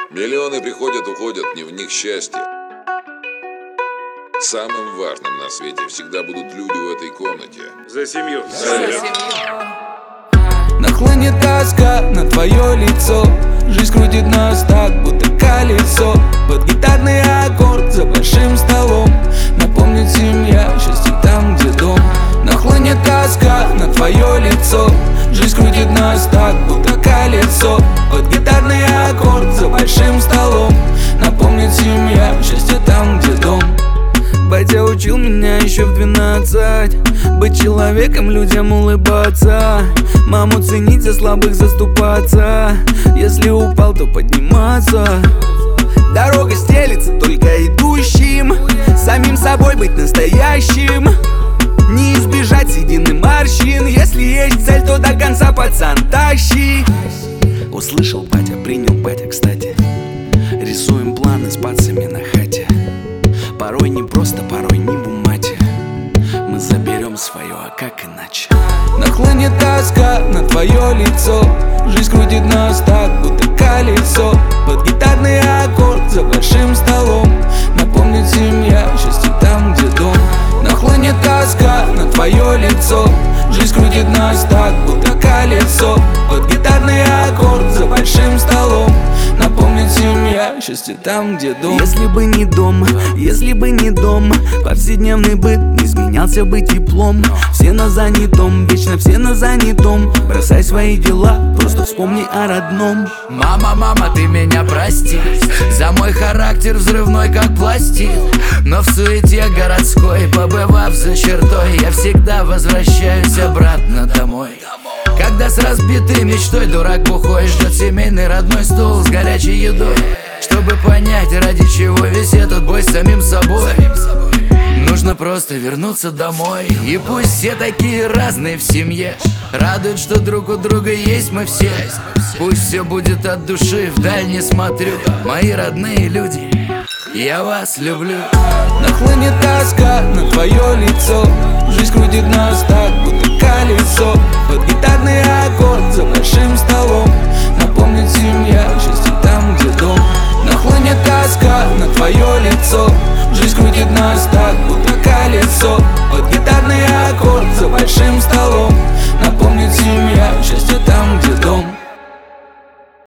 Миллионы приходят, уходят, не в них счастье. Самым важным на свете всегда будут люди в этой комнате. За семью. Нахлынет тоска на твое лицо. Жизнь крутит нас так, будто колесо. Под гитарный аккорд за большим столом. Напомнит семья, счастье там, где дом. Нахлынет тоска на твое лицо. Жизнь крутит нас так, будто колесо. Под гитарный аккорд за большим столом. Напомнит семья, счастье там, где дом. Батя учил меня еще в 12 быть человеком, людям улыбаться. Маму ценить, за слабых заступаться. Если упал, то подниматься. Дорога стелится только идущим. Самим собой быть настоящим. Не избежать седин и морщин. Если есть цель, то до конца, пацан, тащи. Услышал батя, принял батя, кстати. Рисуем планы с пацами на хате. Порой не просто, порой не в умате. Мы заберем свое, а как иначе? Нахлынет тоска на твое лицо. Жизнь крутит нас так, будто колесо. Под гитарный аккорд за большим столом. Напомнит семья, счастье там, где дом. Нахлынет тоска на твое лицо. Жизнь крутит нас так, будто колесо. Под гитарный аккорд за большим столом. Напомнит семья, счастье там, где дом. Если бы не дом, если бы не дом, повседневный быт не изменялся бы теплом. Все на занятом, вечно все на занятом. Бросай свои дела, просто вспомни о родном. Мама, мама, ты меня прости за мой характер взрывной, как пластик. Но в суете городской, побывав за чертой, я всегда возвращаюсь обратно домой. Когда с разбитой мечтой дурак бухой ждет семейный родной стол с горячей едой. Чтобы понять, ради чего весь этот бой с самим собой, нужно просто вернуться домой. И пусть все такие разные в семье, радует, что друг у друга есть мы все. Пусть все будет от души, вдаль не смотрю. Мои родные люди, я вас люблю. Нахлынет тоска на твое лицо. Жизнь крутит нас так, будто колесо. Под гитарный аккорд за большим столом. Напомнит семья, счастье там, где дом. Нахлынет тоска на твое лицо. Жизнь крутит нас так, будто колесо. Под гитарный аккорд за большим столом. Напомнит семья, счастье там, где дом.